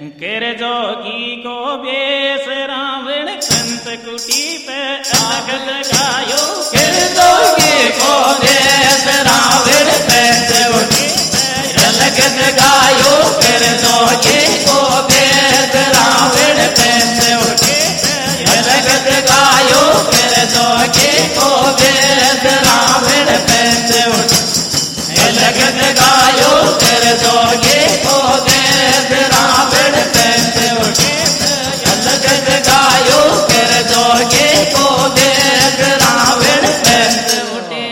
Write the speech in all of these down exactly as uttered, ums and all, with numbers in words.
केर जोगी को बेस रावण संत कुटी पे अलग लगायो। केर जोगी को बेस रावण संत कुटी पे अलग लगायो। केर जोगी को बेस रावण संत कुटी पे अलग लगायो। केर जोगी को बेस रावण संत कुटी अलग लगायो। केर जोगी को बेस रावण संत कुटी अलग लगायो। केर जोगी को बेस रावण संत कुटी।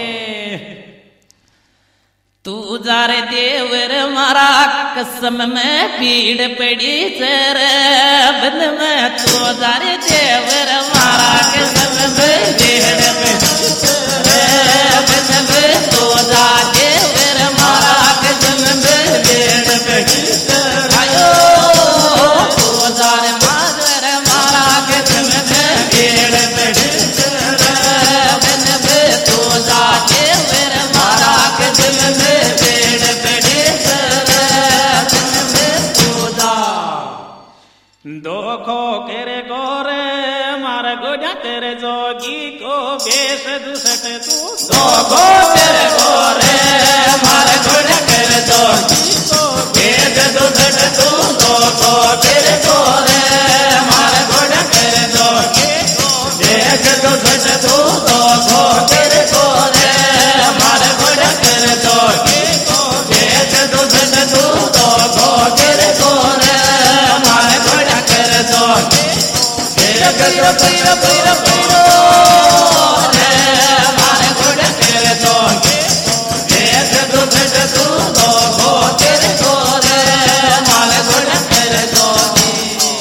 तू जार देवर मारा कसम में पीड़ पड़ी सर बन में। तू जार देवर मारा कसम में पीड़ पड़ी सर बन में। तू जार देवर मारा कसम में पीड़ पड़ी सर आयो। तू जार मादर मारा कसम में पीड़ पड़ी सर बन में। तू जार देवर मारा कसम में पीड़ पड़ी सर बन में। तू जार दो खो केरे गोरे मार गोजा तेरे जोगी को बेस दुसट तू। दो खो केरे गोरे मार गोजा तेरे जोगी को बेस दुसट तू। दो खो केरे गोरे मार गोजा तेरे जोगी को बेस दुसट तू। दो खो केरे गोरे मार गोजा तेरे जोगी को बेस दुसट तू। दो खो केरे गोरे मार गोजा तेरे जोगी बेस पैर पैर पैर पैरो रे मार गोजा तेरे जोगी बेस दुसट तू। दो खो केरे गोरे मार गोजा तेरे जोगी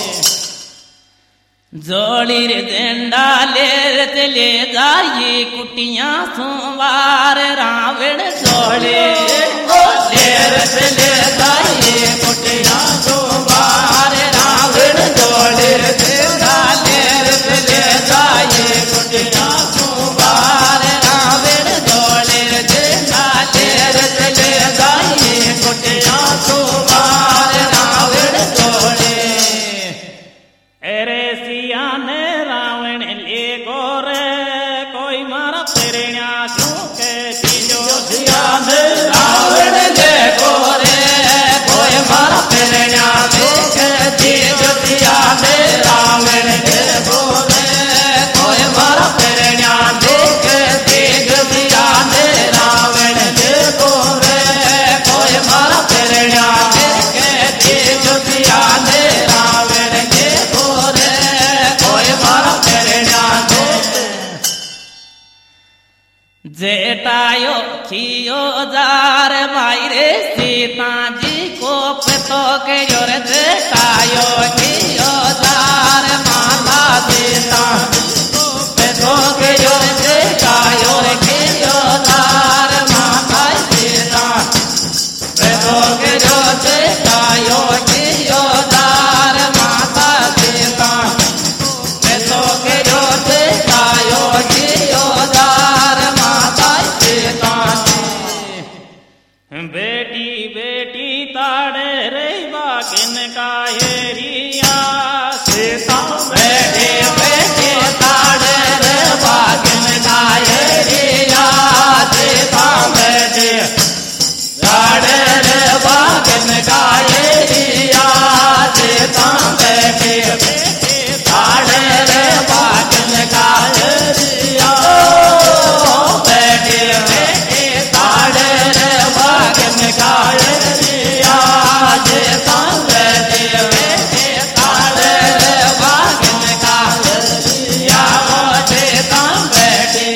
जोड़ी रे झंडा लेर ते ले जाई कुटियां सोमवार रावण जोड़े। लेर ते ले जाई कुटियां सोमवार रावण जोड़े। झंडा लेर ते ले जाई कुटियां सोमवार रावण जोड़े। झंडा लेर ते ले जाई कुटियां सोमवार रावण जोड़े। अरे सियाने रावण ले गोरे कोई मारा प्रेरणा झूके बीजो। सियाने रावण ले गोरे कोई मारा प्रेरणा झूके बीजो। सियाने रावण ले गोरे कोई मारा प्रेरणा झूके बीजो। सियाने रावण ले गोरे कोई मारा प्रेरणा झूके बीजो। सियाने रावण ले गोरे कोई मारा प्रेरणा झूके। जेटायो खियो जार मायरे सीता जी को पतो के जोर। जेटायो खियो जार माता सीता को पतो के जोर। जेटायो खियो जार माता सीता पतो के जोर। जेटायो खियो जार माता सीता पतो के जोर। जेटायो खियो जार माता सीता बेटी बेटी ताड़े रे बागिन का हेरिया। सीता बेटी बेटी ताड़े रे बागिन का हेरिया। सीता बेटी ताड़े रे बागिन का हेरिया। सीता बेटी बेटी ताड़े रे बागिन का हेरिया। बेटी बेटी ताड़े रे बागिन का हेरिया। सीता बेटी बेटी ताड़े रे बागिन का हेरिया। सीता बेटी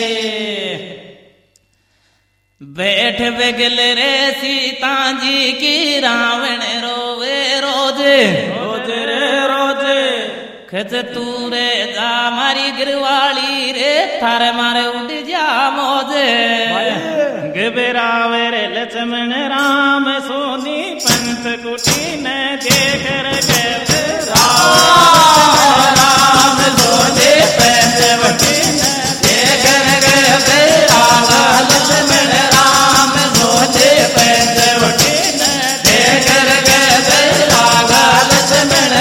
बैठ बेगल रे सीता जी की रावण रोवे रोज। रोज रे रोज खच तू रे जा मारी गिरवाली रे थारे मारे उड़ जा मौज। घबरावे रे लक्ष्मण राम सोनी पंथ कुटी ने देख रे राम सोनी पंथ कुटी ने देख रे लक्ष्मण राम सोनी पंथ कुटी ने देख रे लक्ष्मण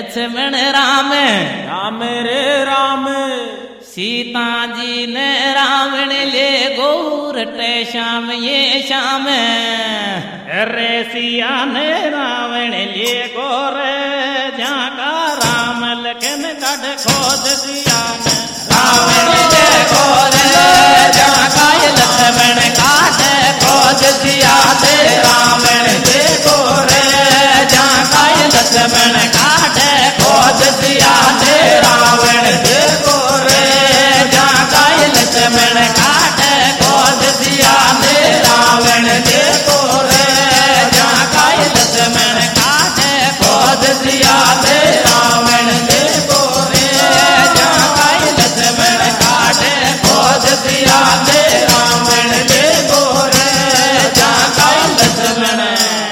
लक्ष्मण राम राम रे राम सीता जी ने रावण ले गोरटे श्याम ये श्याम रे सिया ने रावण ले गोरे जाका राम लखन कढ़ खोद सिया ने रावण ले गोरे जाका लक्ष्मण काढ़ खोद सिया दे रावण ले गोरे जाका लक्ष्मण काढ़ खोद सिया दे रावण ले गोरे जाका लक्ष्मण काढ़ खोद सिया दे रावण ले गोरे जाका लक्ष्मण काढ़ खोद सिया दे रावण ले गोरे जाका लक्ष्मण काढ़ खोद सिया दे रावण ले गोरे जाका लक्ष्मण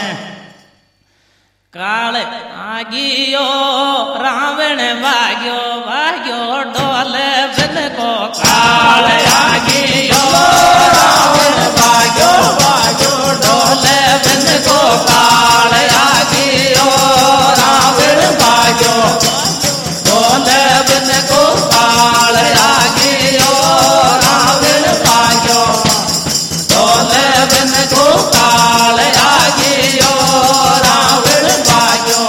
काल आगियो रावण वाग्यो वाग्यो डोल बिन को काल आगियो रावण वाग्यो वाग्यो डोल बिन को काल आगियो रावण वाग्यो डोल बिन को काल आगियो रावण वाग्यो डोल बिन को काल आगियो रावण वाग्यो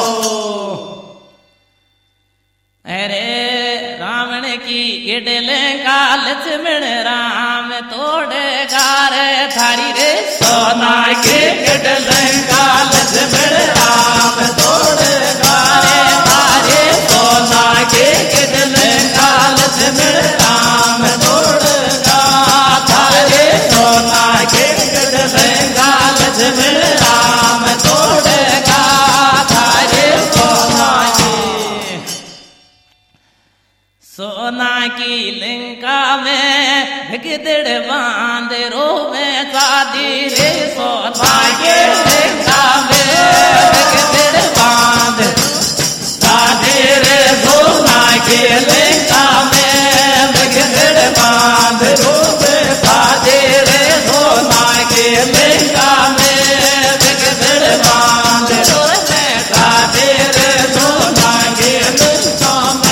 अरे रावण की गिडले का लक्ष्मण राम तोड़े गारे थारी रे सोना के गिडले का लक्ष्मण राम तोड़े गारे थारे सोना के गिडले का लक्ष्मण राम तोड़े गा थारे सोना के गिडले का लक्ष्मण राम तोड़े गा थारे सोना के सोना की लंका में भिगदड़ बांध रो में शादी रे सोना के लंका में भिगदड़ बांध शादी रे सोना के लंका में भिगदड़ बांध रो में शादी रे सोना के लंका में भिगदड़ बांध रो में शादी रे सोना के लंका में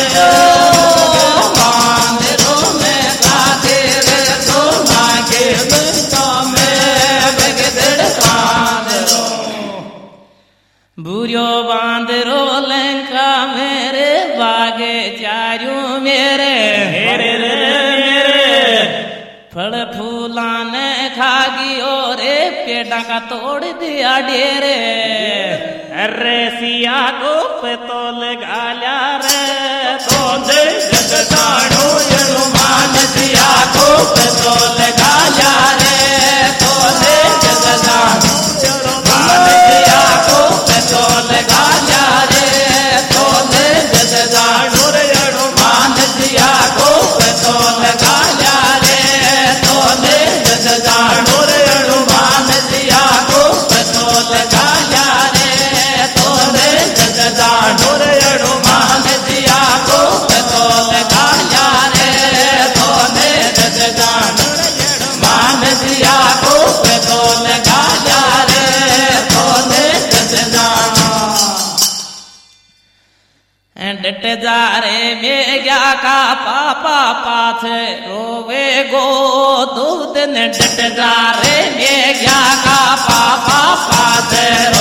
बुरियो बांध रो लंका मेरे बागे चारू मेरे मेरे रे मेरे फल फूला ने खागी और पेड़ा का तोड़ दिया डेरे रे सिया को पतोल गाल्या रे तो दे जगदाणो हनुमान सिया को पतोल गाल्या रे तो दे जगदाणो हनुमान सिया को पतोल गाल्या रे तो दे जगदाणो हनुमान सिया को पतोल गाल्या रे तो दे जगदाणो हनुमान सिया को पतोल गाल्या रे तो दे जगदाणो हनुमान सिया को पतोल गाल्या रे तो दे जगदाणो हनुमान सिया को पतोल गाल्या रे तो दे जगदाणो डट जा रे में क्या का पापा पाथ रोवे गो दो दिन डट जा रे में क्या का पापा पाथ